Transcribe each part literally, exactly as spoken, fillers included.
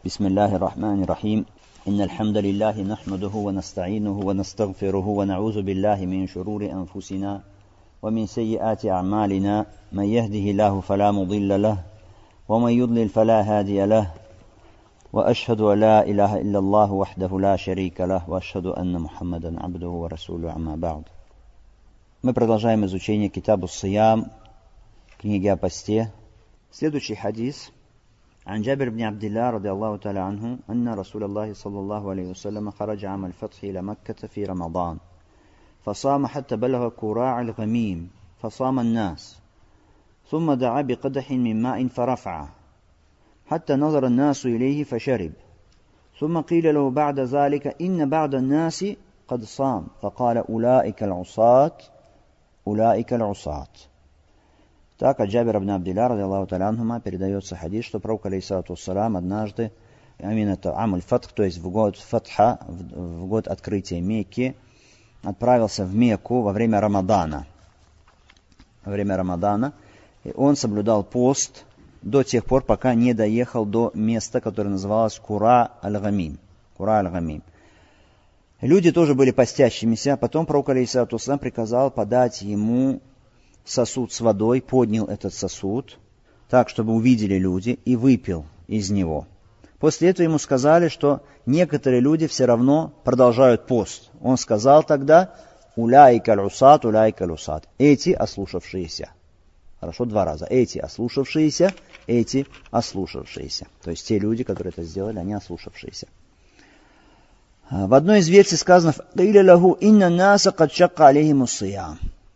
بسم الله الرحمن الرحيم إن الحمد لله نحمده ونستعينه ونستغفره ونعوذ بالله من شرور أنفسنا ومن سيئات أعمالنا من يهده الله فلا مضل له ومن يضلل فلا هادي له وأشهد أن لا إله إلا الله وحده لا شريك له وأشهد أن محمدا عبده ورسوله أما بعد. Мы продолжаем изучение Китабу Сиям, книги о посте. Следующий хадис. عن جابر بن عبد الله رضي الله تعالى عنه أن رسول الله صلى الله عليه وسلم خرج عام الفتح إلى مكة في رمضان فصام حتى بلغ كراع الغميم فصام الناس ثم دعا بقدح من ماء فرفعه حتى نظر الناس إليه فشرب ثم قيل له بعد ذلك إن بعض الناس قد صام فقال أولئك العصاة أولئك العصاة. Так, от Джабира ибн Абдилля, ради Аллаху та'аля анхума, передается хадис, что пророк, алейхиссалату вассалам, однажды, именно это Амуль Фатх, то есть в год Фатха, в, в год открытия Мекки, отправился в Мекку во время Рамадана. Во время Рамадана. И он соблюдал пост до тех пор, пока не доехал до места, которое называлось Кура аль-Гамим. Кура аль-Гамим. Люди тоже были постящимися. Потом пророк, алейхиссалату вассалам, приказал подать ему сосуд с водой, поднял этот сосуд, так, чтобы увидели люди, и выпил из него. После этого ему сказали, что некоторые люди все равно продолжают пост. Он сказал тогда: «Уляйка аль-усат, уляйка аль-усат». Эти ослушавшиеся. Хорошо, два раза. Эти ослушавшиеся, эти ослушавшиеся. То есть те люди, которые это сделали, они ослушавшиеся. В одной из версий сказано: «Киля лаху инна наса кад шакка алейхиму ссиям».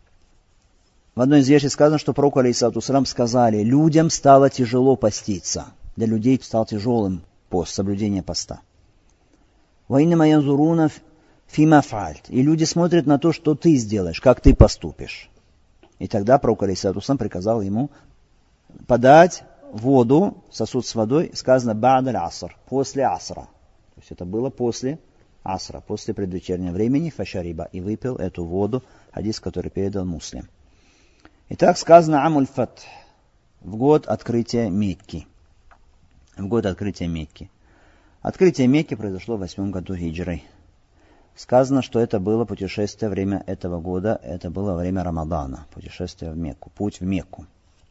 В одной из версий сказано, что пророку, алейхиссалату вассалам, сказали: людям стало тяжело поститься. Для людей стал тяжелым пост, соблюдение поста. «Ва иннама янзуруна фима фаальт». И люди смотрят на то, что ты сделаешь, как ты поступишь. И тогда пророк, алейхиссалату вассалам, приказал ему подать воду, сосуд с водой, сказано «ба'даль аср», после асра. То есть это было после асра, после предвечернего времени, фашариба, и выпил эту воду, хадис, который передал Муслим. Итак, сказано Амуль Фатх, в год открытия Мекки. В год открытия Мекки. Открытие Мекки произошло в восьмом году хиджры. Сказано, что это было путешествие, время этого года, это было время Рамадана, путешествие в Мекку, путь в Мекку.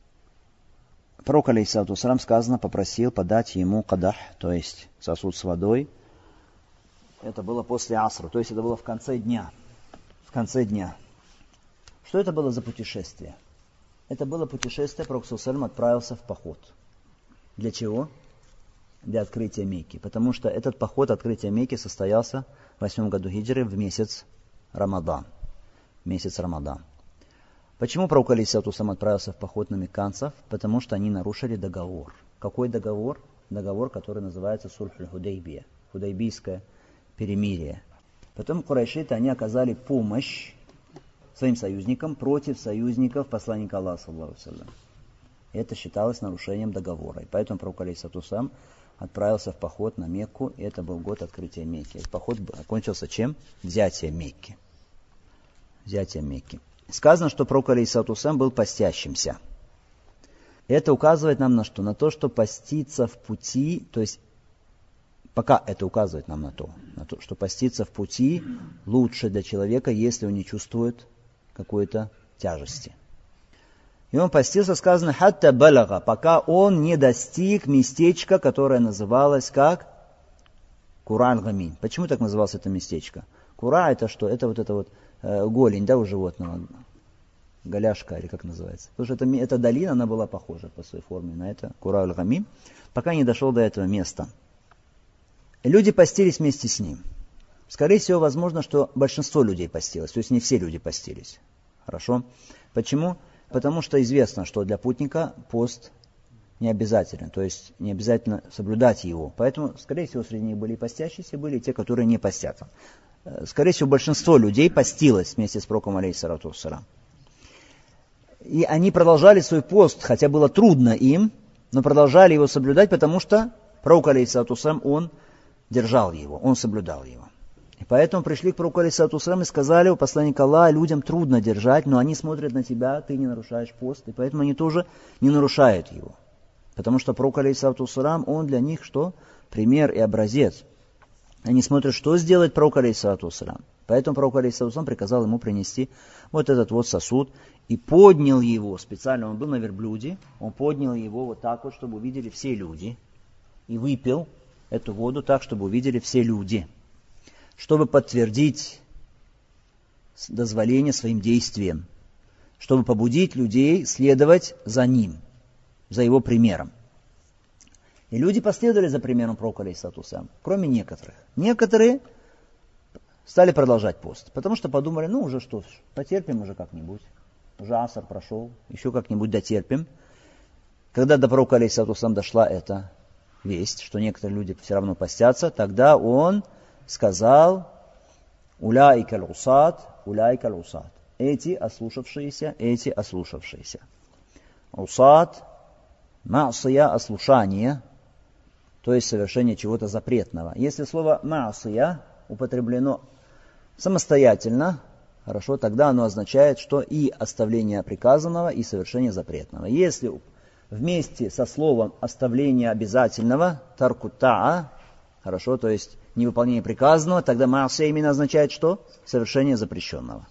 Пророк, алейхиссалату вассалам, сказано, попросил подать ему кадах, то есть сосуд с водой. Это было после асра, то есть это было в конце дня. В конце дня. Что это было за путешествие? Это было путешествие, пророк саллаллаху алейхи ва саллям отправился в поход. Для чего? Для открытия Мекки. Потому что этот поход открытия Мекки состоялся в восьмом году хиджры в месяц Рамадан. Месяц Рамадан. Почему пророк, алейхиссалату вассалам, отправился в поход на мекканцев? Потому что они нарушили договор. Какой договор? Договор, который называется Сульх-аль-Худайбия. Худайбийское перемирие. Потом курайшиты, они оказали помощь своим союзникам против союзников посланника Аллаха, саллаллаху алейхи ва саллям. Это считалось нарушением договора. И поэтому пророк, алейхиссалату вассалам, отправился в поход на Мекку, и это был год открытия Мекки. И поход окончился чем? Взятием Мекки. Взятием Мекки. Сказано, что пророк, алейхиссалату вассалам, был постящимся. Это указывает нам на что? На то, что поститься в пути, то есть пока это указывает нам на то, на то, что поститься в пути лучше для человека, если он не чувствует какой-то тяжести. И он постился, сказано, хатта балага, пока он не достиг местечка, которое называлось как Кура аль-Гамим. Почему так называлось это местечко? Кура это что? Это вот это вот э, голень, да, у животного, голяшка, или как называется. Потому что это, эта долина, она была похожа по своей форме на это, Кура аль-Гамим, пока не дошел до этого места. Люди постились вместе с ним. Скорее всего, возможно, что большинство людей постилось, то есть не все люди постились. Хорошо? Почему? Потому что известно, что для путника пост не обязателен, то есть не обязательно соблюдать его. Поэтому, скорее всего, среди них были и постящиеся, были и те, которые не постятся. Скорее всего, большинство людей постилось вместе с пророком, алейхиссалату вассалам. И они продолжали свой пост, хотя было трудно им, но продолжали его соблюдать, потому что пророк, алейхиссалату вассалам, он держал его, он соблюдал его. И поэтому пришли к пророку, алейхиссалату вассалам, и сказали: у посланника Аллаха, людям трудно держать, но они смотрят на тебя, ты не нарушаешь пост, и поэтому они тоже не нарушают его. Потому что пророк, алейхиссалату вассалам, он для них что? пример и образец. Они смотрят, что сделает пророк алейхиссалату вассалям. Поэтому пророк алейхиссалату вассалям приказал ему принести вот этот вот сосуд и поднял его специально. Он был на верблюде, он поднял его вот так вот, чтобы увидели все люди. И выпил эту воду так, чтобы увидели все люди. Чтобы подтвердить дозволение своим действиям. Чтобы побудить людей следовать за ним, за его примером. И люди последовали за примером пророка алейхиссалату вассалям, кроме некоторых. Некоторые стали продолжать пост, потому что подумали, ну уже что, потерпим уже как-нибудь. Уже аср прошел, еще как-нибудь дотерпим. Когда до пророка алейхиссалату вассалям дошла эта весть, что некоторые люди все равно постятся, тогда он сказал, уляйка л-усат, уляйка л-усат. Эти ослушавшиеся, эти ослушавшиеся. Усат, ма'сия, ослушание, то есть совершение чего-то запретного. Если слово ма'сия употреблено самостоятельно, хорошо, тогда оно означает, что и оставление приказанного, и совершение запретного. Если вместе со словом оставление обязательного, таркутаа, хорошо, то есть невыполнение приказанного, тогда ма'сия именно означает что? Совершение запрещенного.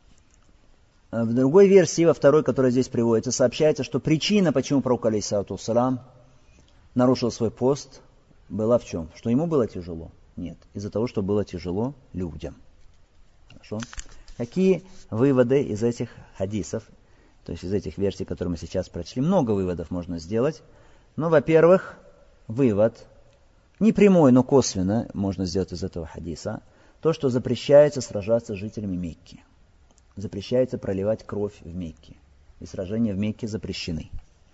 В другой версии, во второй, которая здесь приводится, сообщается, что причина, почему пророк алейхиссалату вассалям нарушил свой пост, была в чем? Что ему было тяжело? Нет, из-за того, что было тяжело людям. Хорошо? Какие выводы из этих хадисов, то есть из этих версий, которые мы сейчас прочли? Много выводов можно сделать. Но, во-первых, вывод, не прямой, но косвенно можно сделать из этого хадиса, то, что запрещается сражаться с жителями Мекки. Запрещается проливать кровь в Мекке. И сражения в Мекке запрещены.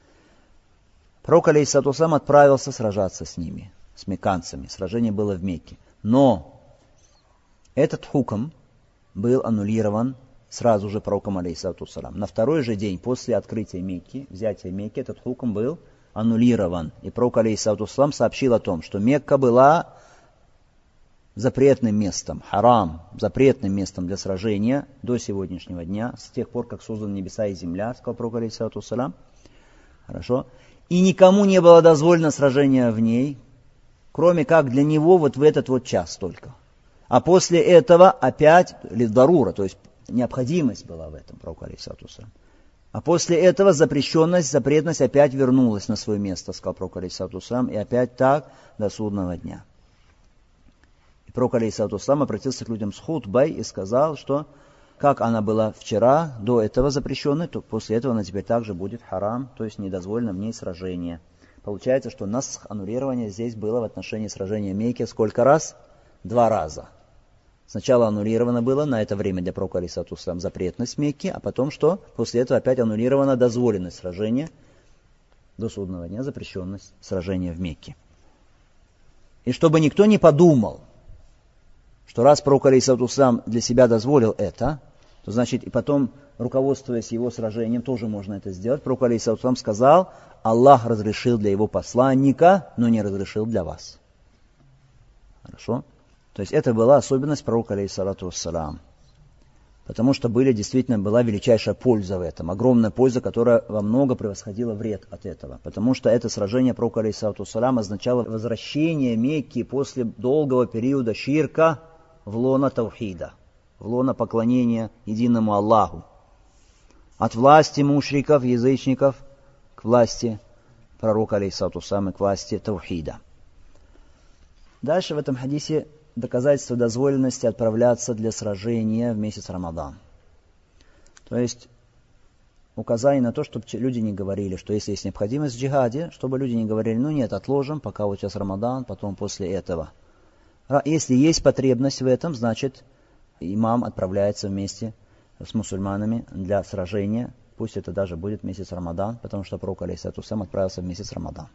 Пророк алейхиссалату вассалям отправился сражаться с ними, с мекканцами. Сражение было в Мекке. Но этот хукм был аннулирован сразу же пророком алейхиссалату вассалям. На второй же день после открытия Мекки, взятия Мекки, этот хукм был аннулирован. И пророк алейхиссалату вассалям сообщил о том, что Мекка была запретным местом, харам, запретным местом для сражения до сегодняшнего дня, с тех пор, как созданы небеса и земля, сказал пророк алейхиссалату вассалям. Хорошо. И никому не было дозволено сражение в ней, кроме как для него вот в этот вот час только. А после этого опять дарура, то есть необходимость была в этом, пророк алейхиссалату вассалям. А после этого запрещенность, запретность опять вернулась на свое место, сказал пророк алейхиссалату вассалям, и опять так до судного дня. Пророк алейхиссалату вассалям обратился к людям с хутбой и сказал, что как она была вчера, до этого запрещенной, то после этого она теперь также будет харам, то есть недозволено в ней сражение. Получается, что насх, аннулирование здесь было в отношении сражения Мекки сколько раз? Два раза. Сначала аннулировано было на это время для пророка алейхиссалату вассалям запретность Мекки, а потом что? После этого опять аннулирована дозволенность сражения до судного дня, запрещенность сражения в Мекке. И чтобы никто не подумал, что раз пророк алейхиссалату вассалям для себя дозволил это, то значит и потом, руководствуясь его сражением, тоже можно это сделать. Пророк алейхиссалату вассалям сказал, Аллах разрешил для его посланника, но не разрешил для вас. Хорошо? То есть это была особенность пророка алейхиссалату вассалям. Потому что были, действительно была величайшая польза в этом, огромная польза, которая во много превосходила вред от этого. Потому что это сражение пророка алейхиссалату вассалям означало возвращение Мекки после долгого периода ширка в лоно таухида, в лоно поклонения единому Аллаху. От власти мушриков, язычников, к власти пророка алейхиссалату вассалям, к власти таухида. Дальше в этом хадисе доказательство дозволенности отправляться для сражения в месяц Рамадан. То есть указание на то, чтобы люди не говорили, что если есть необходимость в джихаде, чтобы люди не говорили, ну нет, отложим, пока вот сейчас Рамадан, потом после этого. Если есть потребность в этом, значит имам отправляется вместе с мусульманами для сражения, пусть это даже будет месяц Рамадан, потому что пророк алейхиссалату вассалям отправился в месяц Рамадан.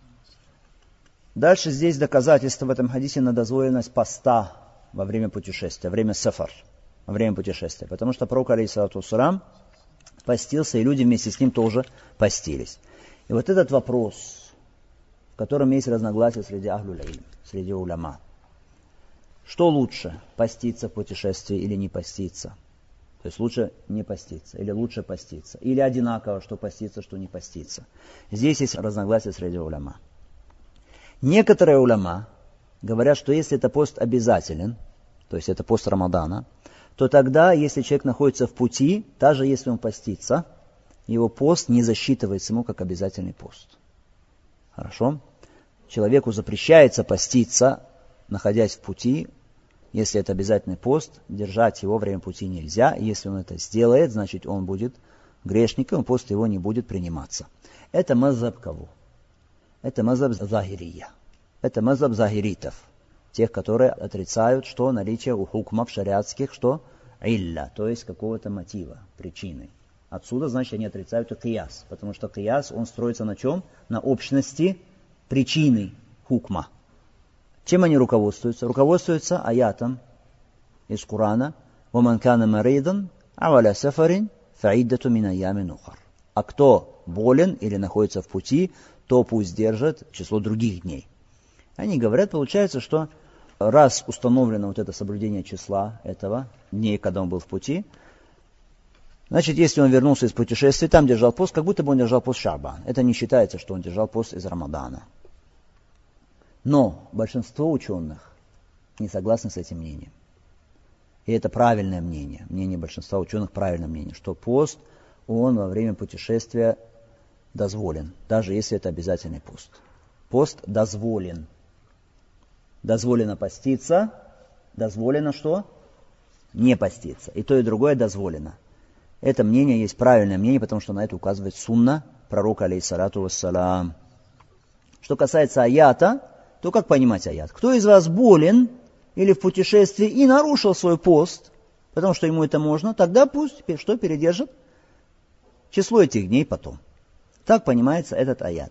Дальше здесь доказательство в этом хадисе на дозволенность поста во время путешествия, во время сафар, во время путешествия. Потому что пророк алейхиссалату вассалям постился, и люди вместе с ним тоже постились. И вот этот вопрос, в котором есть разногласия среди ахлюль илм, среди уляма. Что лучше, поститься в путешествии или не поститься? То есть лучше не поститься или лучше поститься? Или одинаково, что поститься, что не поститься? Здесь есть разногласия среди уляма. Некоторые уляма говорят, что если это пост обязателен, то есть это пост Рамадана, то тогда, если человек находится в пути, даже если он постится, его пост не засчитывается ему как обязательный пост. Хорошо? Человеку запрещается поститься, находясь в пути. Если это обязательный пост, держать его во время пути нельзя. Если он это сделает, значит он будет грешником, и пост его не будет приниматься. Это мазхаб кого? Это мазхаб захирия. Это мазхаб захиритов. Тех, которые отрицают, что наличие у хукмов шариатских, что илля, то есть какого-то мотива, причины. Отсюда, значит, они отрицают и кияс, потому что кияс, он строится на чем? На общности причины хукма. Чем они руководствуются? Руководствуются аятом из Корана «Ваман кана маридан, аваля сафарин, фаиддату мин айямин ухар». А кто болен или находится в пути, то пусть держит число других дней. Они говорят, получается, что раз установлено вот это соблюдение числа этого дней, когда он был в пути, значит, если он вернулся из путешествия, там держал пост, как будто бы он держал пост Шаабан. Это не считается, что он держал пост из Рамадана. Но большинство ученых не согласны с этим мнением. И это правильное мнение. Мнение большинства ученых правильное мнение, что пост, он во время путешествия дозволен, даже если это обязательный пост. Пост дозволен. Дозволено поститься, дозволено что? Не поститься. И то, и другое дозволено. Это мнение есть правильное мнение, потому что на это указывает сунна пророка, алейхиссалату вассалам. Что касается аята, то как понимать аят? Кто из вас болен или в путешествии и нарушил свой пост, потому что ему это можно, тогда пусть что передержит? Число этих дней потом. Так понимается этот аят.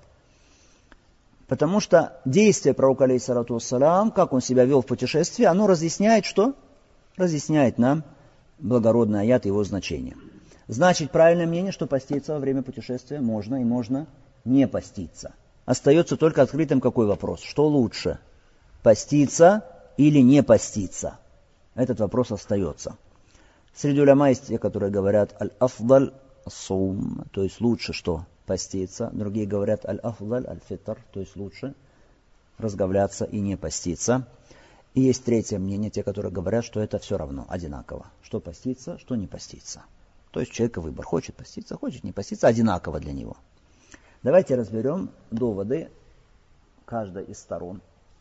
Потому что действие пророка, алейхиссалату вассалам, как он себя вел в путешествии, оно разъясняет что? Разъясняет нам благородный аят и его значение. Значит, правильное мнение, что поститься во время путешествия можно и можно не поститься. Остается только открытым какой вопрос? Что лучше? Поститься или не поститься? Этот вопрос остается. Среди уляма есть те, которые говорят аль-афдаль ас-саум, то есть лучше что? Поститься. Другие говорят аль-афдаль аль-фитр, то есть лучше разговляться и не поститься. И есть третье мнение, те, которые говорят, что это все равно, одинаково. Что поститься, что не поститься. То есть у человека выбор. Хочет поститься, хочет не поститься, одинаково для него. Давайте разберем доводы каждой из сторон.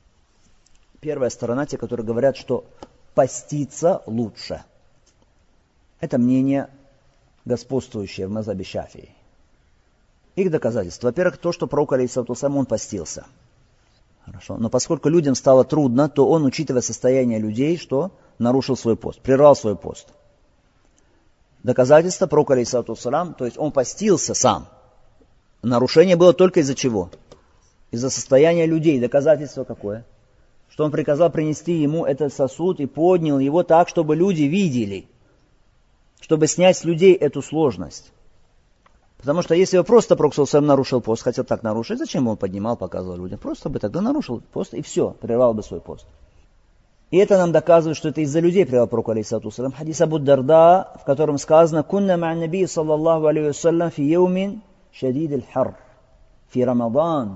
Первая сторона, те, которые говорят, что поститься лучше. Это мнение, господствующее в мазхабе Шафии. Их доказательства. Во-первых, то, что пророк, алейхиссалату вассалам, он постился. Хорошо. Но поскольку людям стало трудно, то он, учитывая состояние людей, что нарушил свой пост, прервал свой пост. Доказательство пророк, алейхиссалату вассалам, то есть он постился сам. Нарушение было только из-за чего? Из-за состояния людей. Доказательство какое? Что он приказал принести ему этот сосуд и поднял его так, чтобы люди видели. Чтобы снять с людей эту сложность. Потому что если бы просто пророк сам нарушил пост, хотел так нарушить, зачем бы он поднимал, показывал людям? Просто бы тогда нарушил пост и все, прервал бы свой пост. И это нам доказывает, что это из-за людей прервал пророк, алейхиссалату вассалам. Хадис Абу Дарда, в котором сказано: «Кунна ма'ан наби, саллаллаху алейхи вассалям, фи яумин шадид аль-хар, фи Рамадан,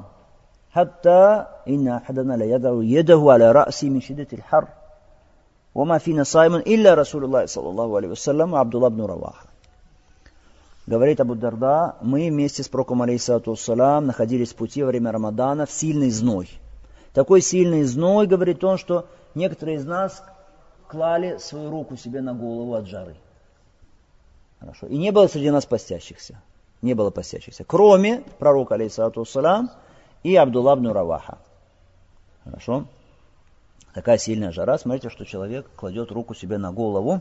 хатта инна ахадана ла ядау ядаху аля ра'си мин шиддати аль-хар, ва ма фина саймун илля Расулуллах, саллаллаху алейхи вассалям, Абдуллах ибн Раваха». Говорит Абу Дарда, мы вместе с пророком, алейхиссалату вассалам, находились в пути во время Рамадана в сильный зной. Такой сильный зной, говорит он, что некоторые из нас клали свою руку себе на голову от жары. Хорошо. И не было среди нас постящихся. Не было постящихся. Кроме пророка, алейхиссалату вассалам, и Абдуллах ибн Раваха. Хорошо. Такая сильная жара. Смотрите, что человек кладет руку себе на голову.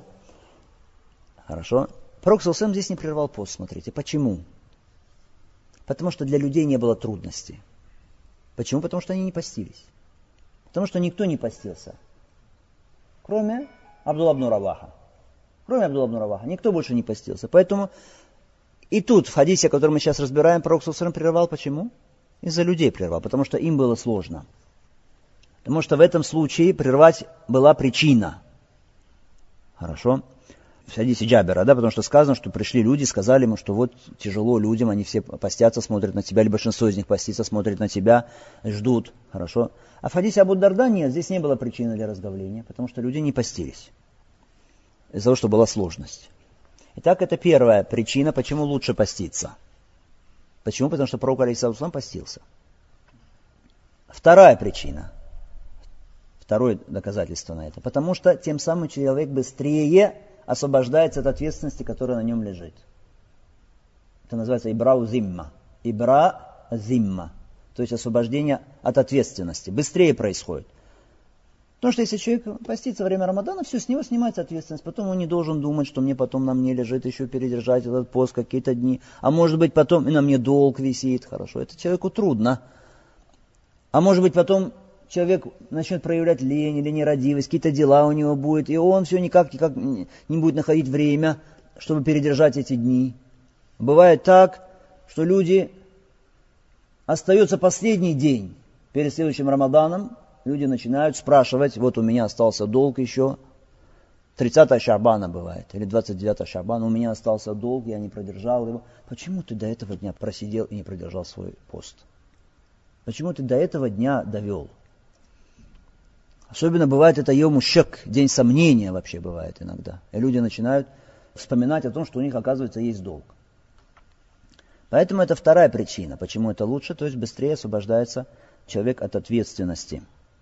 Хорошо. Пророк ﷺ здесь не прервал пост, смотрите. Почему? Потому что для людей не было трудностей. Почему? Потому что они не постились. Потому что никто не постился. Кроме Абдуллаха ибн Раваха. Кроме Абдуллаха ибн Раваха. Никто больше не постился. Поэтому и тут, в хадисе, который мы сейчас разбираем, пророк ﷺ прервал. Почему? Из-за людей прервал. Потому что им было сложно. Потому что в этом случае прервать была причина. Хорошо. в хадисе Джабера, да, потому что сказано, что пришли люди, сказали ему, что вот тяжело людям, они все постятся, смотрят на тебя, или большинство из них постится, смотрят на тебя, ждут, хорошо. А в хадисе Абу Дарда нет, здесь не было причины для разговления, потому что люди не постились, из-за того, что была сложность. Итак, это первая причина, почему лучше поститься. Почему? Потому что пророк алейхиссалам постился. Вторая причина, второе доказательство на это, потому что тем самым человек быстрее освобождается от ответственности, которая на нем лежит. Это называется ибрау зимма. Ибра зимма. То есть освобождение от ответственности. Быстрее происходит. Потому что если человек постится во время Рамадана, все, с него снимается ответственность. Потом он не должен думать, что мне потом на мне лежит еще передержать этот пост какие-то дни. А может быть потом и на мне долг висит. Хорошо, это человеку трудно. А может быть потом человек начнет проявлять лень или нерадивость, какие-то дела у него будут, и он все никак, никак не будет находить время, чтобы передержать эти дни. Бывает так, что люди, остается последний день перед следующим Рамаданом, люди начинают спрашивать, вот у меня остался долг еще, тридцатого Шаабана бывает, или двадцать девятого Шаабана, у меня остался долг, я не продержал его. Почему ты до этого дня просидел и не продержал свой пост? Почему ты до этого дня довел? Особенно бывает это йому шак, день сомнения вообще бывает иногда. И люди начинают вспоминать о том, что у них, оказывается, есть долг. Поэтому это вторая причина, почему это лучше, то есть быстрее освобождается человек от ответственности.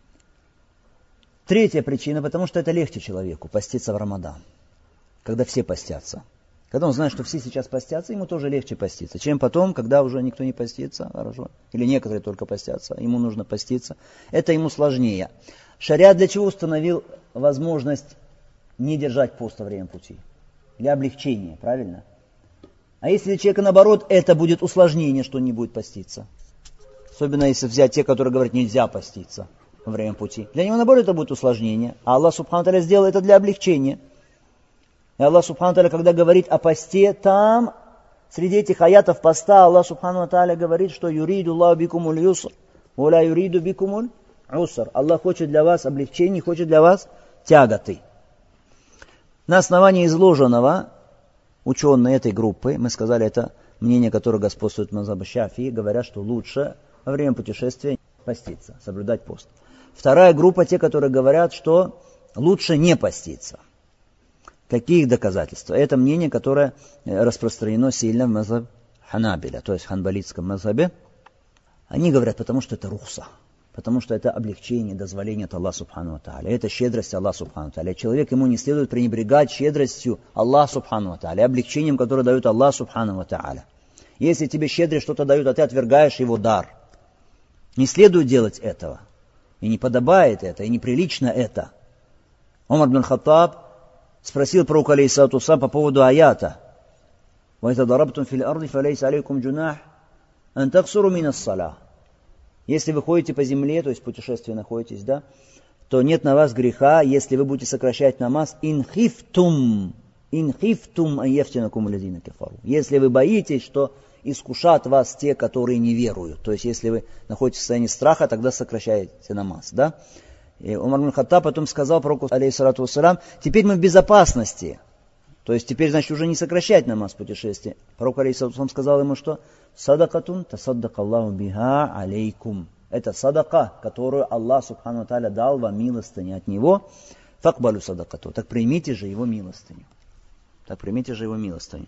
Третья причина, потому что это легче человеку поститься в Рамадан, когда все постятся. Когда он знает, что все сейчас постятся, ему тоже легче поститься, чем потом, когда уже никто не постится, хорошо, или некоторые только постятся, ему нужно поститься. Это ему сложнее. Шариат для чего установил возможность не держать пост во время пути? Для облегчения, правильно? А если для человека наоборот, это будет усложнение, что он не будет поститься. Особенно если взять те, которые говорят, нельзя поститься во время пути. Для него наоборот это будет усложнение. А Аллах Субхану Тааля сделал это для облегчения. И Аллах Субхану Тааля, когда говорит о посте, там, среди этих аятов поста, Аллах Субхану Тааля говорит, что юриду Аллаху бикумуль юср, уля юриду бикумуль уср. Аллах хочет для вас облегчений, хочет для вас тяготы. На основании изложенного ученые этой группы, мы сказали, это мнение, которое господствует в мазхабе Шафии, говорят, что лучше во время путешествия поститься, соблюдать пост. Вторая группа, те, которые говорят, что лучше не поститься. Какие их доказательства? Это мнение, которое распространено сильно в мазхабе Ханабиля, то есть в ханбалитском мазхабе. Они говорят, потому что это рухса, потому что это облегчение, дозволение от Аллаха Субхану ва Тааля. Это щедрость Аллаха Субхану ва Тааля. Человек, ему не следует пренебрегать щедростью Аллаха Субхану ва Тааля, облегчением, которое дает Аллах Субхану ва Тааля. Если тебе щедрость что-то дают, а ты отвергаешь его дар, не следует делать этого. И не подобает это, и неприлично это. Умар ибн Хаттаб спросил пророка алейхиссалату вассалам по поводу аята. وَإِذَا ضَرَبْتُمْ فِي الْأَرْضِ فَلَيْسَ عَلَيْكُمْ جُنَاحٌ أَن تَقْصُرُوا مِنَ الصَّلَاةِ. Если вы ходите по земле, то есть в путешествии находитесь, да, то нет на вас греха, если вы будете сокращать намаз. «Ин хифтум, ин хифтум ан яфтинакум аллазина кафару». Если вы боитесь, что искушат вас те, которые не веруют. То есть, если вы находитесь в состоянии страха, тогда сокращаете намаз, да. И Умар ибн Хаттаб потом сказал пророку, алейхиссалату вассалям, теперь мы в безопасности. То есть, теперь, значит, уже не сокращать намаз в путешествии. Пророк, алейхиссалату вассалям, сказал ему, что «Садакатун тасаддака Аллаху биха алейкум». Это садака, которую Аллах Субхану ва Тааля дал вам милостыню от Него. Факбалю садакату. Так примите же Его милостыню. Так примите же Его милостыню.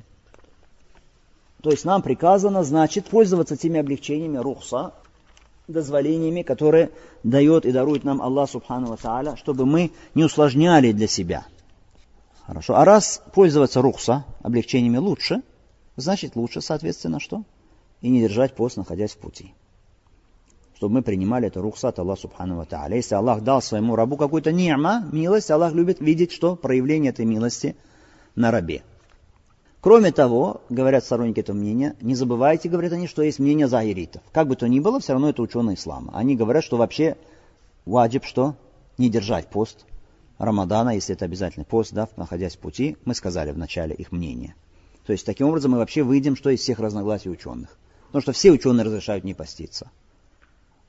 То есть нам приказано, значит, пользоваться теми облегчениями, рухса, дозволениями, которые дает и дарует нам Аллах Субхану ва Тааля, чтобы мы не усложняли для себя. Хорошо. А раз пользоваться рухса, облегчениями лучше, значит лучше, соответственно, что? И не держать пост, находясь в пути. Чтобы мы принимали это рухса от Аллаха Субхану ва Тааля. Если Аллах дал своему рабу какую-то ни'ма, милость, Аллах любит видеть, что проявление этой милости на рабе. Кроме того, говорят сторонники этого мнения, не забывайте, говорят они, что есть мнение захиритов. Как бы то ни было, все равно это ученые ислама. Они говорят, что вообще ваджиб, что не держать пост Рамадана, если это обязательный пост, да, находясь в пути. Мы сказали в начале их мнение. То есть, таким образом, мы вообще выйдем, что из всех разногласий ученых. Потому что все ученые разрешают не поститься.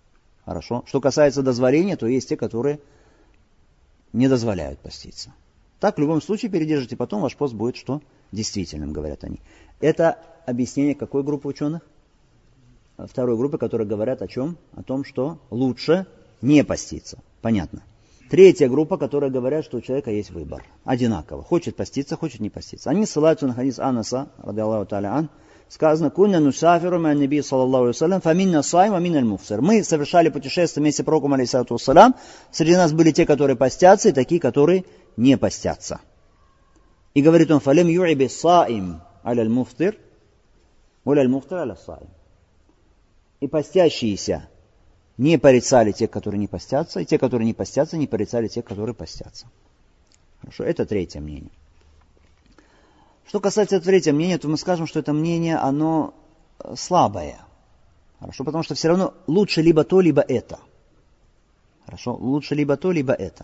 Хорошо. Что касается дозволения, то есть те, которые не дозволяют поститься. Так в любом случае передержите, потом ваш пост будет что? Действительным, говорят они. Это объяснение какой группы ученых? Второй группы, которые говорят о чем? О том, что лучше не поститься. Понятно. Третья группа, которая говорят, что у человека есть выбор. Одинаково. Хочет поститься, хочет не поститься. Они ссылаются на хадис Анаса, ради Аллаху та'аля ан. Сказано, «Кунна нусафиру ма наби саллаллаху алейхи вассалям, фаминна сайм, а миналь муфсир». Мы совершали путешествие вместе с пророком, алейхиссалату вассалям. Среди нас были те, которые постятся, и такие, которые не постятся. И говорит он, «Фалем ю'iби саим аляль муфтир, уляль муфтир аля саим». И постящиеся не порицали тех, которые не постятся, и те, которые не постятся, не порицали тех, которые постятся. Хорошо, это третье мнение. Что касается третьего мнения, то мы скажем, что это мнение, оно слабое. Хорошо, потому что все равно лучше либо то, либо это. Хорошо, лучше либо то, либо это.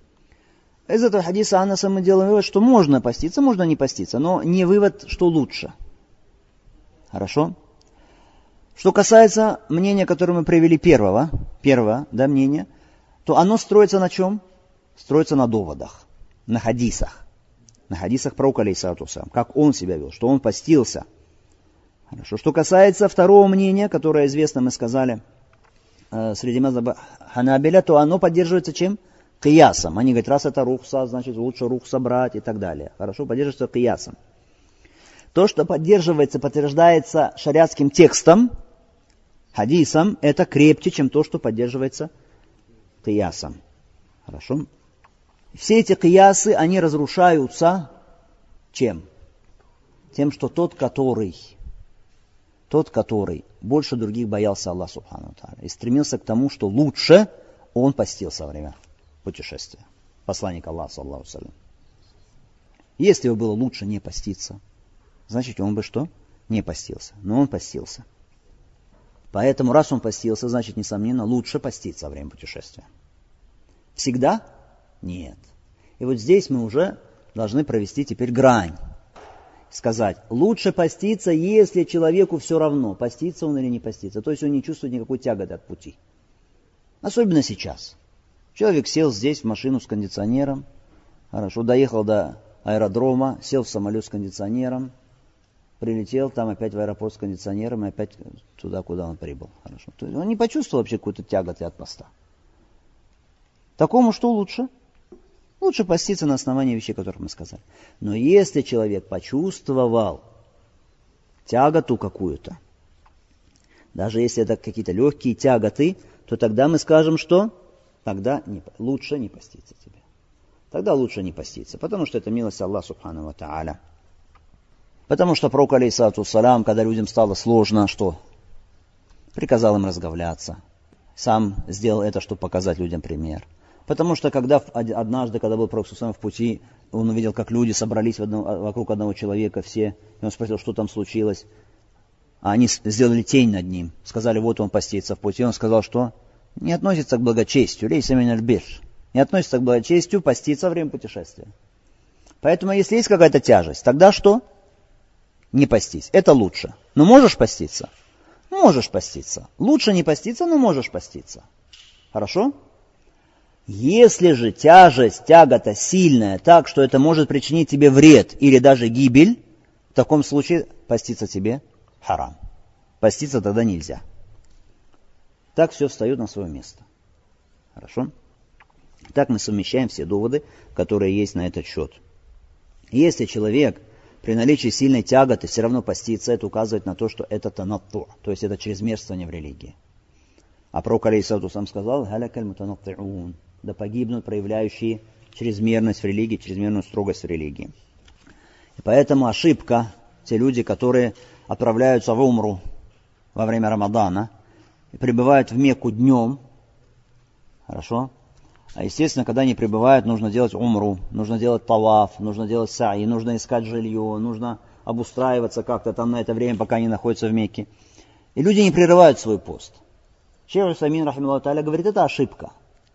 Из этого хадиса Анаса мы делаем вывод, что можно поститься, можно не поститься, но не вывод, что лучше. Хорошо? Что касается мнения, которое мы привели первого, первого, да, мнения, то оно строится на чем? Строится на доводах, на хадисах. На хадисах пророка, алейхиссалату вассалям, как он себя вел, что он постился. Хорошо. Что касается второго мнения, которое известно, мы сказали, э, среди мазхаба Ханабиля, то оно поддерживается чем? Киясом. Они говорят, раз это рухса, значит лучше рухса брать и так далее. Хорошо, поддерживается киясом. То, что поддерживается, подтверждается шариатским текстом, хадисом, это крепче, чем то, что поддерживается киясом. Хорошо. Все эти киясы, они разрушаются чем? Тем, что тот, который, тот, который больше других боялся Аллаха Субхану Тааля и стремился к тому, что лучше, он постился во время путешествия. Посланник Аллаха, саллаллаху алейхи ва саллям. Если бы было лучше не поститься, значит, он бы что? Не постился. Но он постился. Поэтому, раз он постился, значит, несомненно, лучше поститься во время путешествия. Всегда? Нет. И вот здесь мы уже должны провести теперь грань. Сказать, лучше поститься, если человеку все равно, поститься он или не поститься. То есть он не чувствует никакой тяготы от пути. Особенно сейчас. Человек сел здесь в машину с кондиционером, хорошо, доехал до аэродрома, сел в самолет с кондиционером, прилетел, там опять в аэропорт с кондиционером и опять туда, куда он прибыл. Хорошо. То есть он не почувствовал вообще какой-то тяготы от поста. Такому что лучше? Лучше поститься на основании вещей, которые мы сказали. Но если человек почувствовал тяготу какую-то, даже если это какие-то легкие тяготы, то тогда мы скажем, что тогда не, лучше не поститься тебе. Тогда лучше не поститься, потому что это милость Аллаха Субхану ва Тааля. Потому что пророк, алейхиссалату вассалям, когда людям стало сложно, что приказал им разговляться. Сам сделал это, чтобы показать людям пример. Потому что когда однажды, когда был пророк в пути, он увидел, как люди собрались в одно, вокруг одного человека все, и он спросил, что там случилось. А они сделали тень над ним, сказали, вот он постится в пути. Он сказал, что не относится к благочестию, лейса миналь бир, не относится к благочестию поститься во время путешествия. Поэтому, если есть какая-то тяжесть, тогда что? Не постись. Это лучше. Но можешь поститься? Можешь поститься. Лучше не поститься, но можешь поститься. Хорошо? Если же тяжесть, тягота сильная, так, что это может причинить тебе вред или даже гибель, в таком случае поститься тебе харам. Поститься тогда нельзя. Так все встает на свое место. Хорошо? Так мы совмещаем все доводы, которые есть на этот счет. Если человек при наличии сильной тяготы все равно постится, это указывает на то, что это танатту, то есть это чрезмерствование в религии. А пророк, алейхиссалату вассалям, сказал, «Халякаль мутанатти'ун», да погибнут проявляющие чрезмерность в религии, чрезмерную строгость в религии. И поэтому ошибка, те люди, которые отправляются в умру во время Рамадана и прибывают в Мекку днем, хорошо? А естественно, когда они прибывают, нужно делать умру, нужно делать таваф, нужно делать саи, нужно искать жилье, нужно обустраиваться как-то там на это время, пока они находятся в Мекке. И люди не прерывают свой пост. Шейх Усаймин, рахимахуллаху тааля, говорит, это ошибка.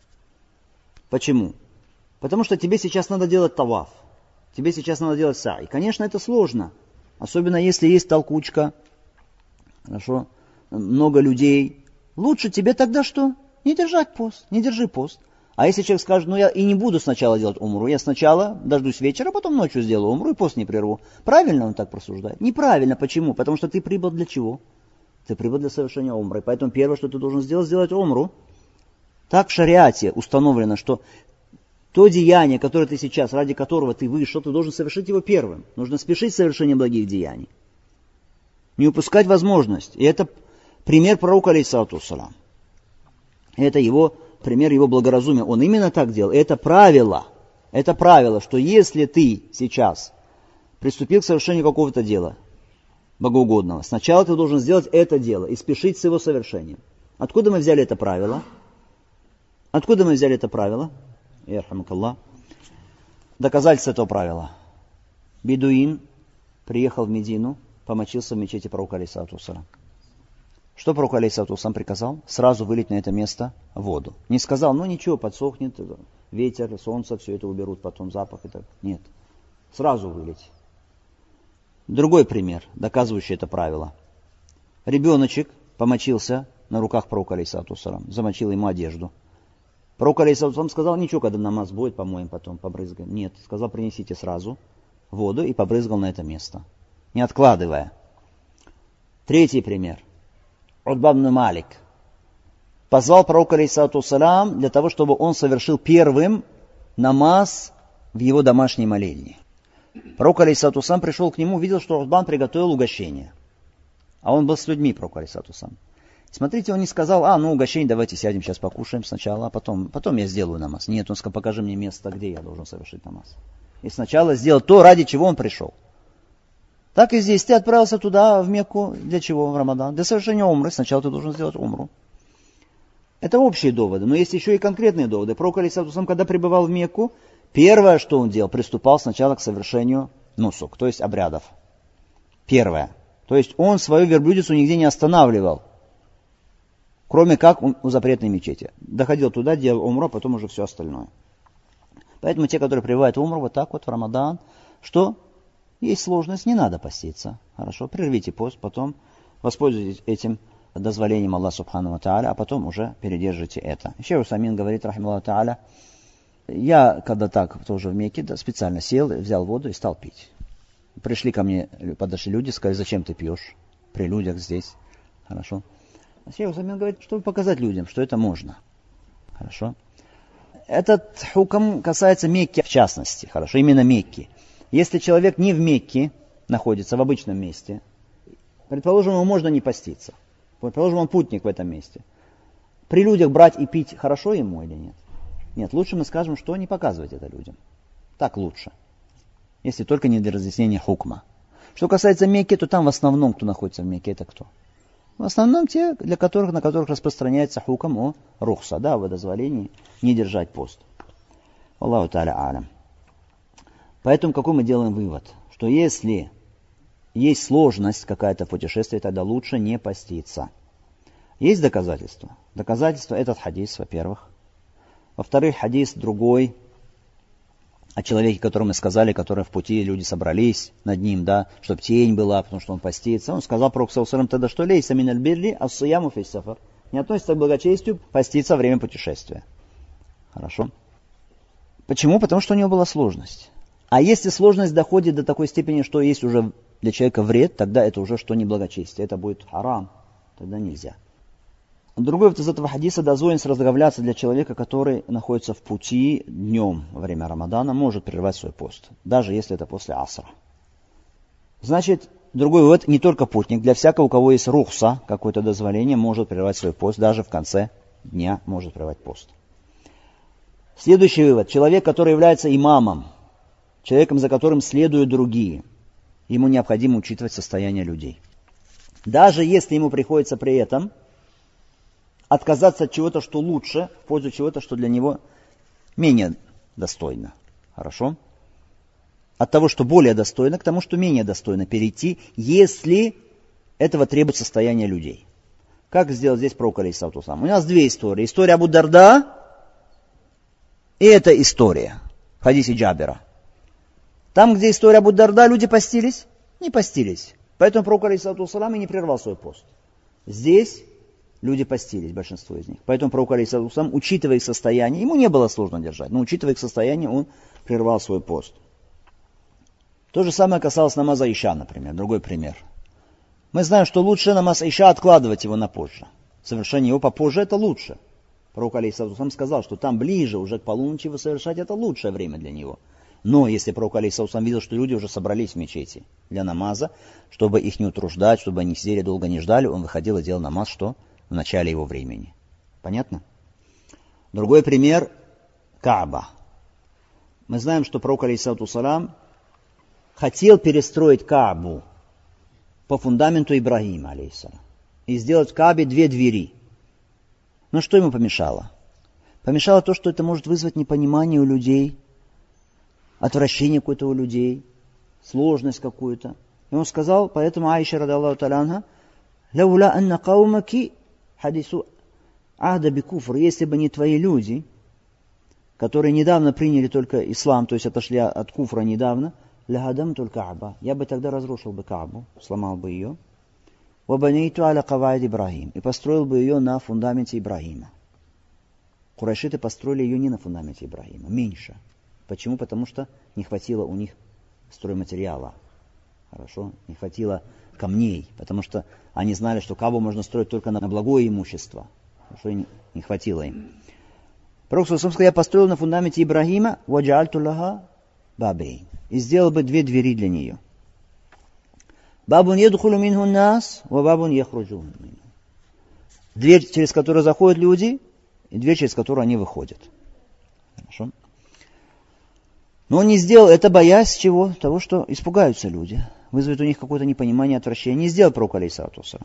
Почему? Потому что тебе сейчас надо делать таваф, тебе сейчас надо делать саи. Конечно, это сложно, особенно если есть толкучка, хорошо, много людей. Лучше тебе тогда что? Не держать пост, не держи пост. А если человек скажет, ну я и не буду сначала делать умру, я сначала дождусь вечера, а потом ночью сделаю умру и пост не прерву. Правильно он так просуждает? Неправильно. Почему? Потому что ты прибыл для чего? Ты прибыл для совершения умры. Поэтому первое, что ты должен сделать, сделать умру. Так в шариате установлено, что то деяние, которое ты сейчас, ради которого ты вышел, ты должен совершить его первым. Нужно спешить с совершением благих деяний. Не упускать возможность. И это пример пророка, алейхиссалату вассалам. Это его пример его благоразумия. Он именно так делал. Это правило. Это правило, что если ты сейчас приступил к совершению какого-то дела богоугодного, сначала ты должен сделать это дело и спешить с его совершением. Откуда мы взяли это правило? Откуда мы взяли это правило? Ярхамакаллах. Доказательство этого правила. Бедуин приехал в Медину, помочился в мечети пророка, алейхиссалату вассалам. Что пророк, алейхиссалату вассалам, приказал? Сразу вылить на это место воду. Не сказал, ну ничего, подсохнет, ветер, солнце, все это уберут, потом запах и так. Нет. Сразу вылить. Другой пример, доказывающий это правило. Ребеночек помочился на руках пророка, алейхиссалату вассалам, замочил ему одежду. Пророк, алейхиссалату вассалам, сказал, ничего, когда намаз будет, помоем потом, побрызгаем. Нет, сказал, принесите сразу воду и побрызгал на это место, не откладывая. Третий пример. Утба ибн Малик позвал пророка, алейхиссалату вассалам, для того, чтобы он совершил первым намаз в его домашней молельне. Пророк, алейхиссалату вассалам, пришел к нему, видел, что Утбан приготовил угощение. А он был с людьми, пророк, алейхиссалату вассалам. Смотрите, он не сказал, а, ну, угощение, давайте сядем, сейчас покушаем сначала, а потом, потом я сделаю намаз. Нет, он сказал, покажи мне место, где я должен совершить намаз. И сначала сделал то, ради чего он пришел. Так и здесь. Ты отправился туда, в Мекку. Для чего в Рамадан? Для совершения умры. Сначала ты должен сделать умру. Это общие доводы. Но есть еще и конкретные доводы. Пророк, алейхиссалату вассалам, когда пребывал в Мекку, первое, что он делал, приступал сначала к совершению нусук, то есть обрядов. Первое. То есть он свою верблюдицу нигде не останавливал, кроме как у запретной мечети. Доходил туда, делал умру, а потом уже все остальное. Поэтому те, которые пребывают в умру, вот так вот в Рамадан, что... Есть сложность, не надо поститься. Хорошо, прервите пост, потом воспользуйтесь этим дозволением Аллаха Субхану ва Тааля, а потом уже передержите это. Шейх Усамин говорит, рахималлаху тааля, я когда так тоже в Мекке да, специально сел, взял воду и стал пить. Пришли ко мне, подошли люди, сказали, зачем ты пьешь при людях здесь. Хорошо. Шейх Усамин говорит, чтобы показать людям, что это можно. Хорошо. Этот хукам касается Мекки в частности. Хорошо, именно Мекки. Если человек не в Мекке находится, в обычном месте, предположим, ему можно не поститься. Предположим, он путник в этом месте. При людях брать и пить хорошо ему или нет? Нет, лучше мы скажем, что не показывать это людям. Так лучше. Если только не для разъяснения хукма. Что касается Мекки, то там в основном, кто находится в Мекке, это кто? В основном те, для которых, на которых распространяется хукам о рухса, да, о дозволении не держать пост. Аллаху та'аля алям. Поэтому какой мы делаем вывод? Что если есть сложность какая-то в путешествии, тогда лучше не поститься. Есть доказательства? Доказательства этот хадис, во-первых. Во-вторых, хадис другой о человеке, которому мы сказали, который в пути, люди собрались над ним, да, чтобы тень была, потому что он постится. Он сказал пророку саллаллаху алейхи ва саллям тогда, что лейса миналь бирри ас-сияму фи сафар. Не относится к благочестию поститься во время путешествия. Хорошо. Почему? Потому что у него была сложность. А если сложность доходит до такой степени, что есть уже для человека вред, тогда это уже что не благочестие, это будет харам, тогда нельзя. Другой вот из этого хадиса: дозволенность разговляться для человека, который находится в пути днем во время Рамадана, может прервать свой пост, даже если это после асра. Значит, другой вывод: не только путник, для всякого, у кого есть рухса, какое-то дозволение, может прервать свой пост, даже в конце дня может прервать пост. Следующий вывод: человек, который является имамом, человеком, за которым следуют другие, ему необходимо учитывать состояние людей. Даже если ему приходится при этом отказаться от чего-то, что лучше, в пользу чего-то, что для него менее достойно. Хорошо? От того, что более достойно, к тому, что менее достойно перейти, если этого требует состояние людей. Как сделал здесь пророк, алейхиссалату ва саллям? У нас две истории. История Абу Дарда и эта история в хадисе Джабира. Там, где история Абу Дарда, люди постились? Не постились. Поэтому пророк, алейхиссалату ва саллям, и не прервал свой пост. Здесь люди постились, большинство из них. Поэтому пророк, алейхиссалату вассалам, учитывая их состояние, ему не было сложно держать, но учитывая их состояние, он прервал свой пост. То же самое касалось намаза Иша, например, другой пример. Мы знаем, что лучше намаз Иша откладывать его на позже. Совершение его попозже это лучше. Пророк, алейхиссалату вассалам, сказал, что там ближе уже к полуночи его совершать, это лучшее время для него. Но если пророк, алейхиссалату вассалам, видел, что люди уже собрались в мечети для намаза, чтобы их не утруждать, чтобы они сидели долго не ждали, он выходил и делал намаз, что в начале его времени. Понятно? Другой пример – Кааба. Мы знаем, что пророк, алейхиссалату вассалам, хотел перестроить Каабу по фундаменту Ибрагима, алейхиссалам, и сделать в Каабе две двери. Но что ему помешало? Помешало то, что это может вызвать непонимание у людей, отвращение какое-то у людей, сложность какую-то. И он сказал, поэтому Аиша, ради Аллаху та'аля анха, «Лаула анна каумаки хадису ахда бикуфр», если бы не твои люди, которые недавно приняли только ислам, то есть отошли от куфра недавно, «Лахадам туль Кааба», я бы тогда разрушил бы Каабу, сломал бы ее, «Вабанейту аля каваид Ибрагим», и построил бы ее на фундаменте Ибрагима. Курайшиты построили ее не на фундаменте Ибрагима, меньше. Почему? Потому что не хватило у них стройматериала. Хорошо? Не хватило камней, потому что они знали, что Каабу можно строить только на благое имущество. Хорошо? И не, не хватило им. Пророк сказал, я построил на фундаменте Ибрагима, «Ваджаальту лаха бабейн», и сделал бы две двери для нее. «Бабун едхулу минху нас, ва бабун яхруджу минху». Дверь, через которую заходят люди, и дверь, через которую они выходят. Хорошо? Но он не сделал это, боясь чего? Того, что испугаются люди. Вызовет у них какое-то непонимание, отвращение. Не сделал пророк, алейхиссалату вассалам.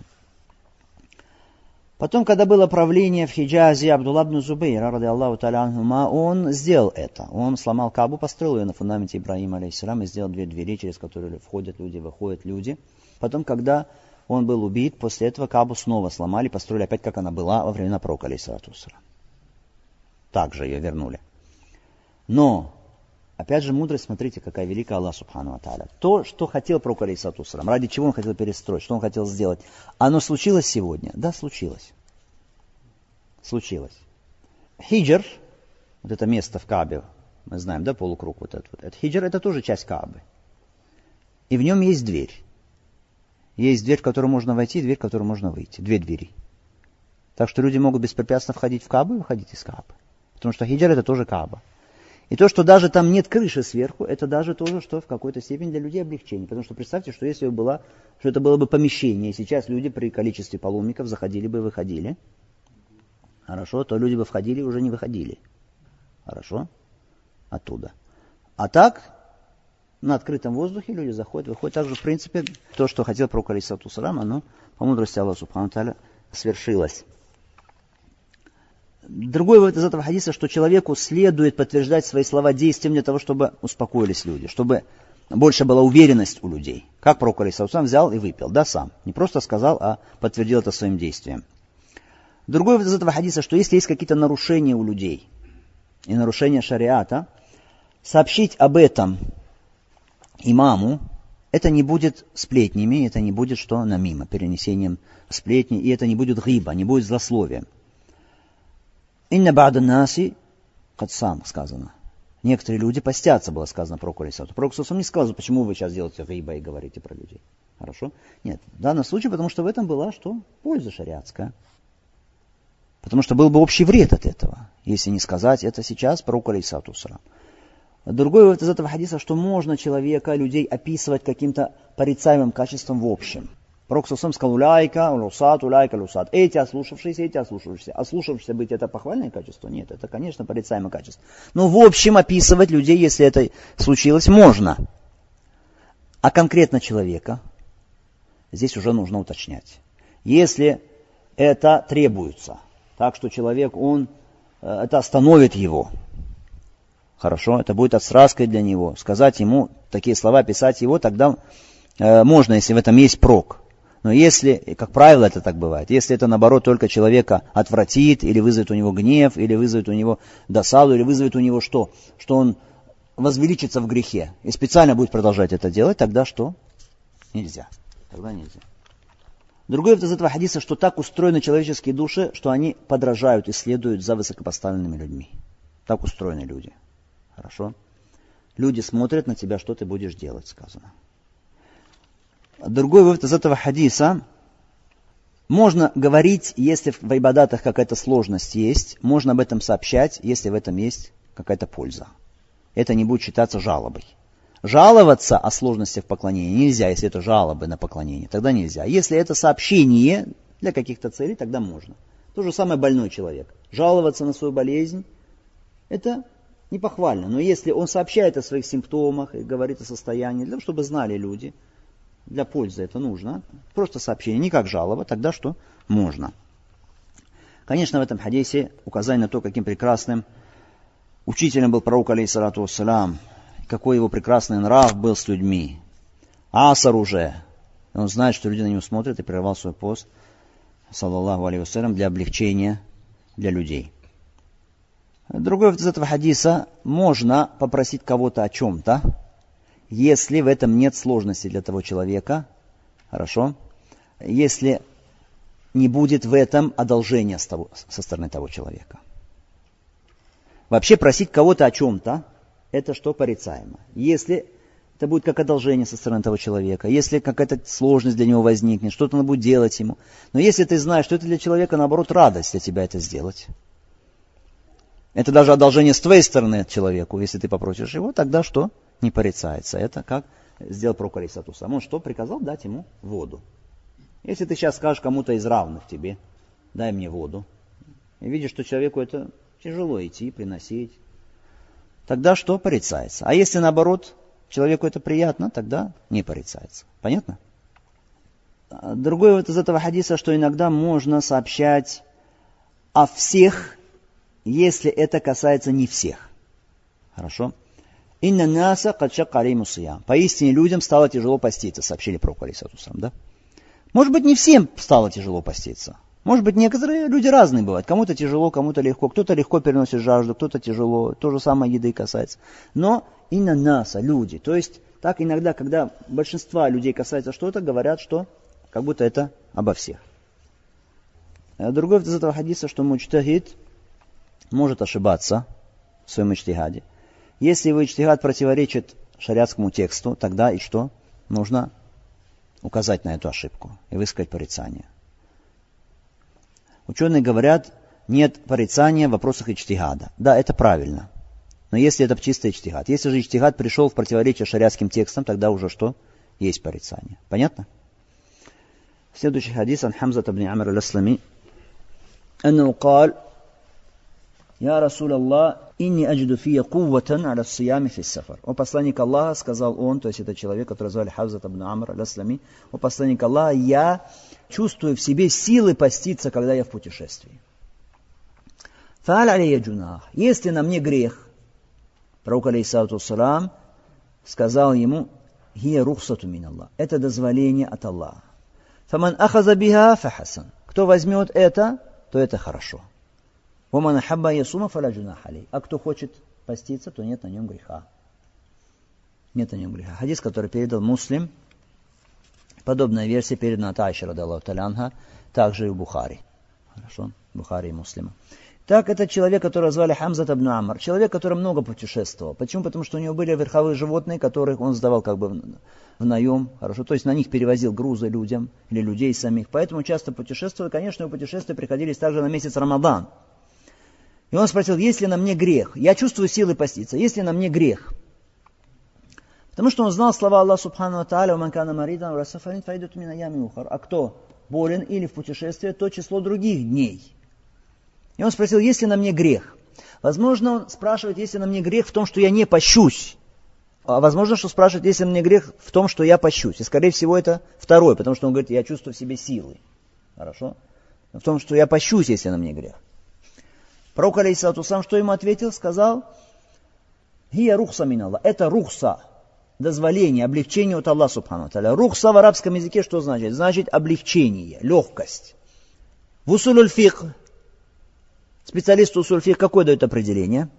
Потом, когда было правление в Хиджазе Абдулла ибн Зубейра, ради Аллаху та'аля анхума, он сделал это. Он сломал Каабу, построил ее на фундаменте Ибрагима, алейхиссалам, и сделал две двери, через которые входят люди, выходят люди. Потом, когда он был убит, после этого Каабу снова сломали, построили опять, как она была во времена пророка, алейхиссалату вассалам. Также ее вернули. Но, опять же, мудрость, смотрите, какая великая Аллах субхану ва тааля. То, что хотел пророк, алейхиссалату вассалам, ради чего он хотел перестроить, что он хотел сделать, оно случилось сегодня? Да, случилось. Случилось. Хиджр, вот это место в Каабе, мы знаем, да, полукруг вот этот. Вот. Это хиджр, это тоже часть Каабы. И в нем есть дверь. Есть дверь, в которую можно войти, и дверь, в которую можно выйти. Две двери. Так что люди могут беспрепятственно входить в Каабу и выходить из Каабы. Потому что хиджр это тоже Кааба. И то, что даже там нет крыши сверху, это даже тоже, что в какой-то степени для людей облегчение. Потому что представьте, что если было, что это было бы помещение, и сейчас люди при количестве паломников заходили бы и выходили, хорошо, то люди бы входили и уже не выходили. Хорошо? Оттуда. А так, на открытом воздухе люди заходят, выходят. Также, в принципе, то, что хотел пророк, алейхиссалату вассалам, оно, по мудрости Аллаха субхану тааля, свершилось. Другой вывод из этого хадиса, что человеку следует подтверждать свои слова действием для того, чтобы успокоились люди, чтобы больше была уверенность у людей. Как пророк, алейхиссалату вассалам, взял и выпил, да, сам. Не просто сказал, а подтвердил это своим действием. Другой вывод из этого хадиса, что если есть какие-то нарушения у людей и нарушения шариата, сообщить об этом имаму, это не будет сплетнями, это не будет что намима, перенесением сплетни, и это не будет гиба, не будет злословием. «Инна ба'да наси кад сам» сказано. Некоторые люди постятся, было сказано пророку, алейхиссалату. Пророк не сказал, почему вы сейчас делаете гиба и говорите про людей. Хорошо? Нет, в данном случае, потому что в этом была что? Польза шариатская. Потому что был бы общий вред от этого, если не сказать это сейчас пророку, алейхиссалату вассалам. Другой вывод из этого хадиса, что можно человека, людей описывать каким-то порицаемым качеством в общем. Пророк сам сказал, уляйка, улусат, уляйка, улусат. Эти ослушавшиеся, эти ослушавшиеся. Ослушавшиеся быть это похвальное качество? Нет, это, конечно, порицаемое качество. Но в общем описывать людей, если это случилось, можно. А конкретно человека здесь уже нужно уточнять. Если это требуется, так что человек, он, это остановит его. Хорошо, это будет отсраской для него. Сказать ему такие слова, писать его, тогда э, можно, если в этом есть прок. Но если, как правило, это так бывает, если это, наоборот, только человека отвратит, или вызовет у него гнев, или вызовет у него досаду, или вызовет у него что? Что он возвеличится в грехе и специально будет продолжать это делать, тогда что? Нельзя. Тогда нельзя. Другой вывод из этого хадиса, что так устроены человеческие души, что они подражают и следуют за высокопоставленными людьми. Так устроены люди. Хорошо? Люди смотрят на тебя, что ты будешь делать, сказано. Другой вывод из этого хадиса. Можно говорить, если в ибадатах какая-то сложность есть. Можно об этом сообщать, если в этом есть какая-то польза. Это не будет считаться жалобой. Жаловаться о сложностях поклонения нельзя, если это жалобы на поклонение. Тогда нельзя. Если это сообщение для каких-то целей, тогда можно. То же самое больной человек. Жаловаться на свою болезнь, это не похвально. Но если он сообщает о своих симптомах и говорит о состоянии, для того, чтобы знали люди, для пользы это нужно. Просто сообщение, не как жалоба, тогда что? Можно. Конечно, в этом хадисе указание на то, каким прекрасным учителем был пророк, алейхиссалату вассалям, какой его прекрасный нрав был с людьми. Асар уже. Он знает, что люди на него смотрят, и прервал свой пост, саллаллаху алейхи вассалям, для облегчения для людей. Другой из этого хадиса: можно попросить кого-то о чем-то, если в этом нет сложности для того человека. Хорошо? Если не будет в этом одолжения со стороны того человека. Вообще просить кого-то о чем-то, это что порицаемо. Если это будет как одолжение со стороны того человека, если какая-то сложность для него возникнет, что-то надо будет делать ему. Но если ты знаешь, что это для человека, наоборот, радость для тебя это сделать. Это даже одолжение с твоей стороны человеку, если ты попросишь его, тогда что? Не порицается. Это как сделал пророк алейхиссалату вассалям. Он что? Приказал дать ему воду. Если ты сейчас скажешь кому-то из равных тебе: дай мне воду, и видишь, что человеку это тяжело идти, приносить, тогда что? Порицается. А если наоборот, человеку это приятно, тогда не порицается. Понятно? Другой вот из этого хадиса, что иногда можно сообщать о всех, если это касается не всех. Хорошо? «Инна наса кад шакка алейхиму сиям». Поистине людям стало тяжело поститься, сообщили пророку алейхиссалату вассалям, да? Может быть, не всем стало тяжело поститься. Может быть, некоторые люди разные бывают. Кому-то тяжело, кому-то легко. Кто-то легко переносит жажду, кто-то тяжело. То же самое еды касается. Но инна наса, люди. То есть, так иногда, когда большинства людей касается что-то, говорят, что как будто это обо всех. Другой из этого хадиса, что муджтахид может ошибаться в своем иджтихаде. Если его иджтихад противоречит шариатскому тексту, тогда и что? Нужно указать на эту ошибку и высказать порицание. Ученые говорят, нет порицания в вопросах иджтихада. Да, это правильно. Но если это чистый иджтихад. Если же иджтихад пришел в противоречие шариатским текстам, тогда уже что? Есть порицание. Понятно? Следующий хадис ан Хамзата ибн Амр аль-Аслами. أنه قال: «Я Расул Аллах, инни аджиду фия кувватан аля сиями фи сафар». О посланник Аллаха, сказал он, то есть это человек, который звали Хамзат ибн Амр аль-Аслами: «О посланник Аллаха, я чувствую в себе силы поститься, когда я в путешествии». «Фа'аль алейя джунах». Если на мне грех, пророк алейхиссалату вассалам сказал ему: «Хия рухсату мин Аллах». Это дозволение от Аллаха. «Фаман ахаза биха фахасан». Кто возьмет это, то это хорошо. «Ваман хабба ясума фаля джунах алей». А кто хочет поститься, то нет на нем греха. Нет на нем греха. Хадис, который передал Муслим, подобная версия передана от Айши радиаллаху та'аля анха, также и у Бухари. Хорошо? Бухари и Муслима. Так, это человек, которого звали Хамзат ибн Амр. Человек, который много путешествовал. Почему? Потому что у него были верховые животные, которых он сдавал как бы в наем. Хорошо? То есть на них перевозил грузы людям или людей самих. Поэтому часто путешествовал. Конечно, его путешествия приходились также на месяц Рамадан. И он спросил: есть ли на мне грех? Я чувствую силы поститься. Есть ли на мне грех? Потому что он знал слова Аллаха Субхану ва Тааля: «Уман кана маридан ва сафарин фаидату мин айями ухар». А кто болен или в путешествии, то число других дней. И он спросил: есть ли на мне грех? Возможно, он спрашивает, есть ли на мне грех в том, что я не пощусь. А возможно, что спрашивает, есть ли на мне грех в том, что я пощусь. И, скорее всего, это второе, потому что он говорит: я чувствую в себе силы. Хорошо? В том, что я пощусь, если на мне грех. Пророк алейхиссалату вассалам что ему ответил? Сказал: «Хия рухса мин Аллах». Это рухса, дозволение, облегчение от Аллаха Субхану ва Тааля. Рухса в арабском языке что значит? Значит облегчение, легкость. В усуль фикх, специалист усуль фикх какое дает определение?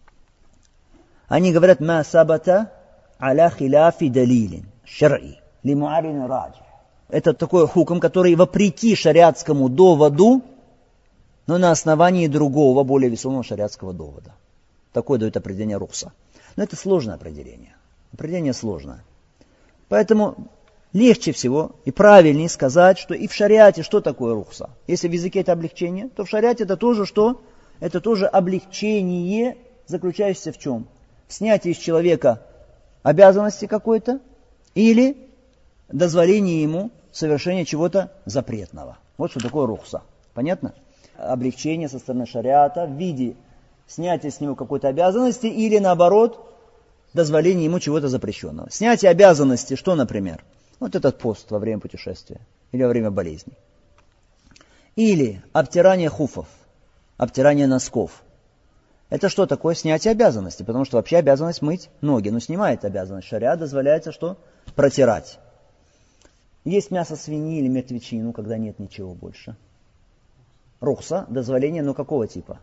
Они говорят: «Ма сабата аля хиляфи далилин шар'и ли муаррин раджих». Это такой хукм, который вопреки шариатскому доводу, но на основании другого, более весомого шариатского довода. Такое дает определение рухса. Но это сложное определение. Определение сложное. Поэтому легче всего и правильнее сказать, что и в шариате что такое рухса. Если в языке это облегчение, то в шариате это тоже что? Это тоже облегчение, заключающееся в чем? В снятии с человека обязанности какой-то или дозволение ему совершения чего-то запретного. Вот что такое рухса. Понятно? Облегчение со стороны шариата в виде снятия с него какой-то обязанности или, наоборот, дозволение ему чего-то запрещенного. Снятие обязанности, что, например? Вот этот пост во время путешествия или во время болезни. Или обтирание хуфов, обтирание носков. Это что такое? Снятие обязанности, потому что вообще обязанность мыть ноги, но снимает обязанность. Шариат дозволяется что? Протирать. Есть мясо свиньи или мертвечину, когда нет ничего больше. Рухса, дозволение, но какого типа?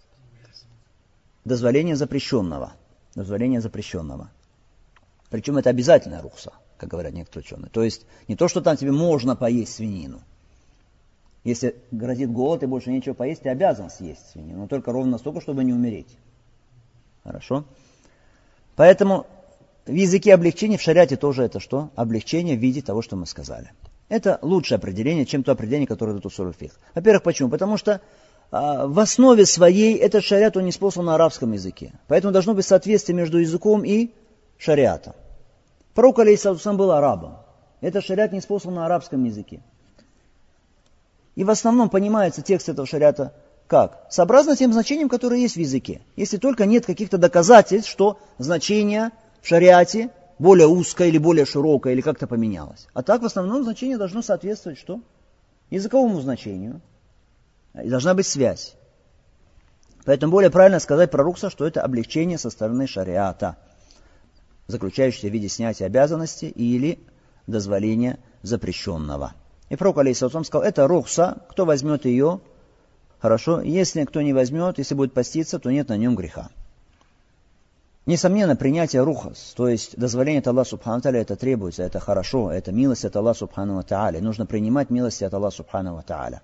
Дозволение запрещенного. Дозволение запрещенного. Причем это обязательная рухса, как говорят некоторые ученые. То есть не то, что там тебе можно поесть свинину. Если грозит голод и больше нечего поесть, ты обязан съесть свинину. Но только ровно столько, чтобы не умереть. Хорошо? Поэтому в языке облегчения, в шариате тоже это что? Облегчение в виде того, что мы сказали. Это лучшее определение, чем то определение, которое дает усуль фикх. Во-первых, почему? Потому что а, в основе своей этот шариат, он ниспослан на арабском языке. Поэтому должно быть соответствие между языком и шариатом. Пророк алейхиссалату вассалам был арабом. Этот шариат ниспослан на арабском языке. И в основном понимается текст этого шариата как? Сообразно тем значениям, которые есть в языке. Если только нет каких-то доказательств, что значение в шариате более узкое или более широкое, или как-то поменялось. А так в основном значение должно соответствовать что? Языковому значению. И должна быть связь. Поэтому более правильно сказать про рухса, что это облегчение со стороны шариата, заключающееся в виде снятия обязанности или дозволения запрещенного. И пророк алейхиссалату сказал, это рухса, кто возьмет ее, хорошо, если кто не возьмет, если будет поститься, то нет на нем греха. Несомненно, принятие рухас, то есть дозволение от Аллаха Субхану Тааля, это требуется, это хорошо, это милость от Аллаха Субхану Тааля. Нужно принимать милости от Аллаха Субхану Тааля.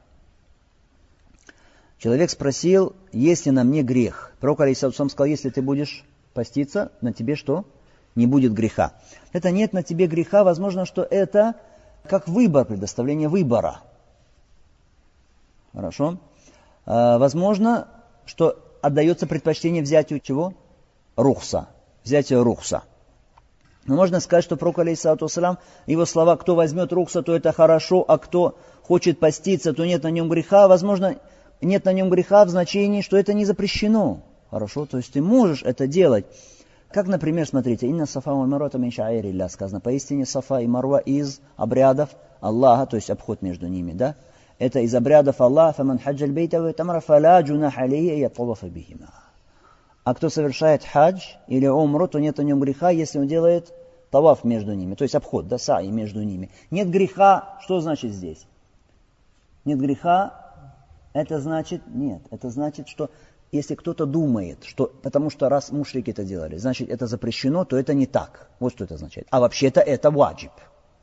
Человек спросил, есть ли на мне грех. Пророк алейхиссалату сказал, если ты будешь поститься, на тебе что? Не будет греха. Это нет на тебе греха, возможно, что это как выбор, предоставление выбора. Хорошо? А, возможно, что отдается предпочтение взятию чего? Рухса. Взятие рухса. Но можно сказать, что пророк алейхиссалату вассалям, его слова, кто возьмет рухса, то это хорошо, а кто хочет поститься, то нет на нем греха. Возможно, нет на нем греха в значении, что это не запрещено. Хорошо? То есть ты можешь это делать. Как, например, смотрите, «Инна сафа ва марва мин ша'аирилля» сказано, поистине сафа и марва из обрядов Аллаха, то есть обход между ними, да? Это из обрядов Аллаха, «Фаман хаджаль бейта ва тамара фаля джунах алейхи ятавафа бихима». А кто совершает хадж или умру, то нет на нем греха, если он делает таваф между ними, то есть обход, да, са'i между ними. Нет греха, что значит здесь? Нет греха, это значит, нет, это значит, что если кто-то думает, что потому что раз мушрики это делали, значит это запрещено, то это не так. Вот что это означает. А вообще-то это ваджиб.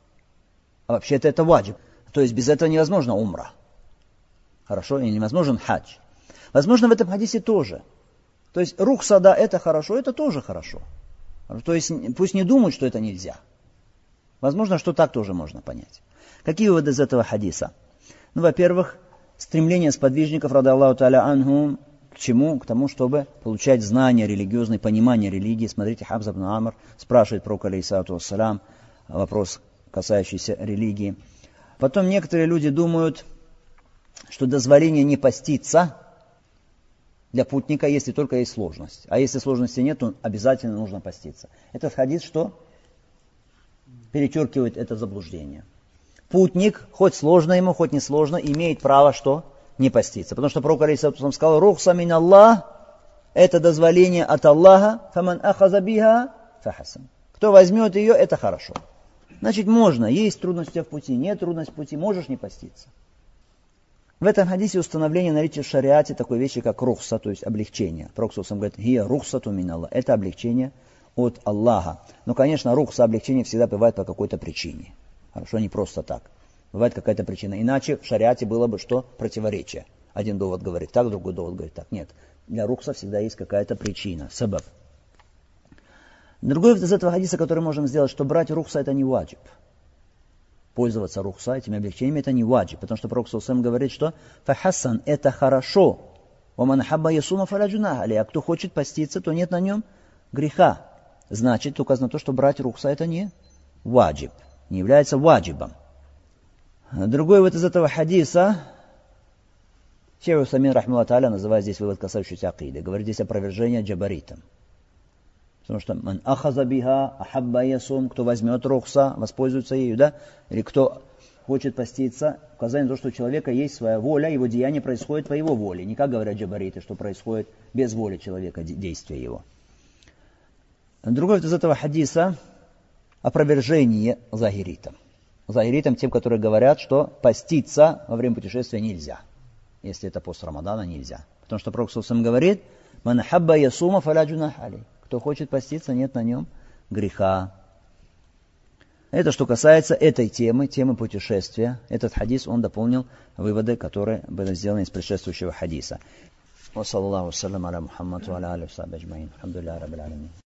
А вообще-то это ваджиб. То есть без этого невозможно умра. Хорошо? И невозможен хадж. Возможно, в этом хадисе тоже. То есть рухса, да, это хорошо, это тоже хорошо. То есть пусть не думают, что это нельзя. Возможно, что так тоже можно понять. Какие выводы из этого хадиса? Ну, во-первых, стремление сподвижников, ради Аллаху та'аля анхум, к чему? К тому, чтобы получать знания религиозные, понимание религии. Смотрите, Хабза ибн Амр спрашивает пророка алейхиссалату вассалям вопрос, касающийся религии. Потом некоторые люди думают, что дозволение не поститься для путника, если только есть сложность. А если сложности нет, то обязательно нужно поститься. Этот хадис что? Перечеркивает это заблуждение. Путник, хоть сложно ему, хоть не сложно, имеет право что? Не поститься. Потому что пророк алейхиссалату сказал, рухса мин Аллах, это дозволение от Аллаха, фаман ахаза биха фахасан. Кто возьмет ее, это хорошо. Значит, можно, есть трудности в пути, нет трудностей в пути, можешь не поститься. В этом хадисе установление наличия в шариате такой вещи, как рухса, то есть облегчение. Пророк говорит, хия рухсату мин Аллах, это облегчение от Аллаха. Но, конечно, рухса, облегчение всегда бывает по какой-то причине. Хорошо, не просто так. Бывает какая-то причина. Иначе в шариате было бы что? Противоречие. Один довод говорит так, другой довод говорит так. Нет. Для рухса всегда есть какая-то причина, сабаб. Другой из этого хадиса, который можем сделать, что брать рухса это не ваджиб. Пользоваться рухса этими облегчениями это не ваджиб. Потому что Пророк ﷺ говорит, что фахасан это хорошо. Оман хабба ясума фаля джунаха алейхи. А кто хочет поститься, то нет на нем греха. Значит, указано то, что брать рухса это не ваджиб. Не является ваджибом. Другой вот из этого хадиса, Шейх Усаймин рахматуллахи тааля называет здесь вывод, касающийся акиды. Говорит здесь опровержение джабаритам. Потому что ман ахаза биха ахабба ясум, кто возьмет рухса, воспользуется ею, да? Или кто хочет поститься, указание на то, что у человека есть своя воля, его деяние происходит по его воле. Не как говорят джабариты, что происходит без воли человека, действия его. Другой из этого хадиса опровержение захиритам. Захиритам тем, которые говорят, что поститься во время путешествия нельзя. Если это пост Рамадана, нельзя. Потому что Пророк ﷺ говорит, «Ман хабба ясума фаля джунаха алейхи». Кто хочет поститься, нет на нем греха. Это что касается этой темы, темы путешествия. Этот хадис, он дополнил выводы, которые были сделаны из предшествующего хадиса. Ва саллаллаху саллям аля Мухаммад ва аля алихи ва сахбихи аджмаин. Алхамдулиллахи раббил аламин.